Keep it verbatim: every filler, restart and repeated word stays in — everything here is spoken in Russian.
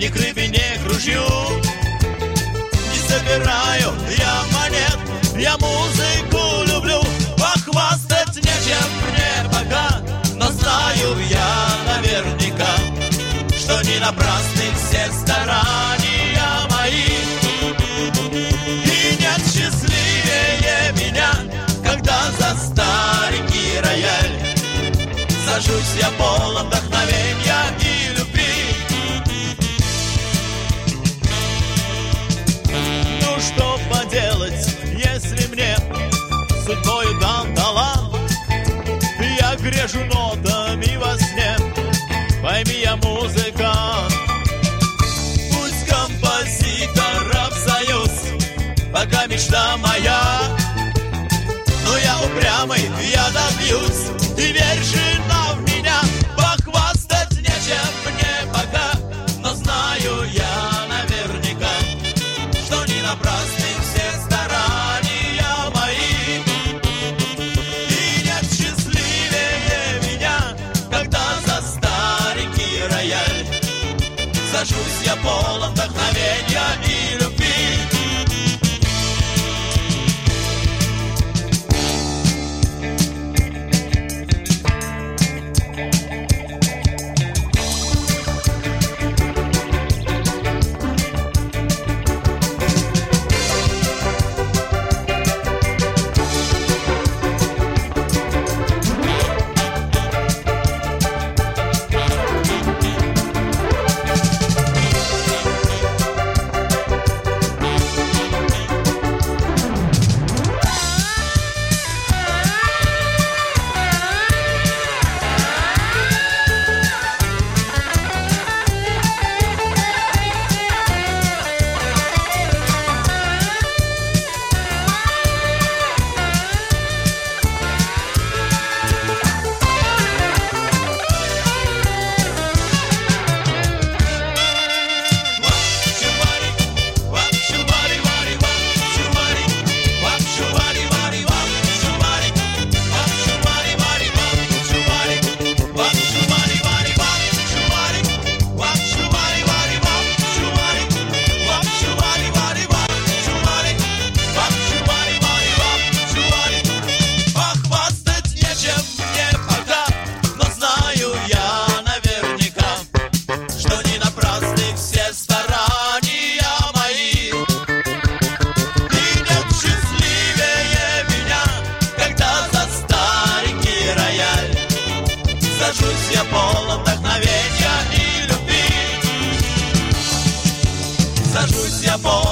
ни к рыбе, не к ружью. Не собираю я монет, я музыку люблю. Похвастать нечем мне пока, но знаю я наверняка, что не напрасны все старания мои. И нет счастливее меня, когда за старенький рояль сажусь я полон вдохновенья и любви. Ну что поделать, если мне судьбою дан талант, я грежу нотами во сне, пойми, я музыкант. Пусть композиторов союз, пока мечта моя, но я упрямый, я добьюсь. Ты верь, жена, в меня. Похвастать нечем мне пока, но знаю я наверняка, что не напрасны все старания мои. И нет счастливее меня, когда за старенький рояль сажусь я полон вдохновенья и любви. Сажусь я полон вдохновенья и любви. Сажусь я полон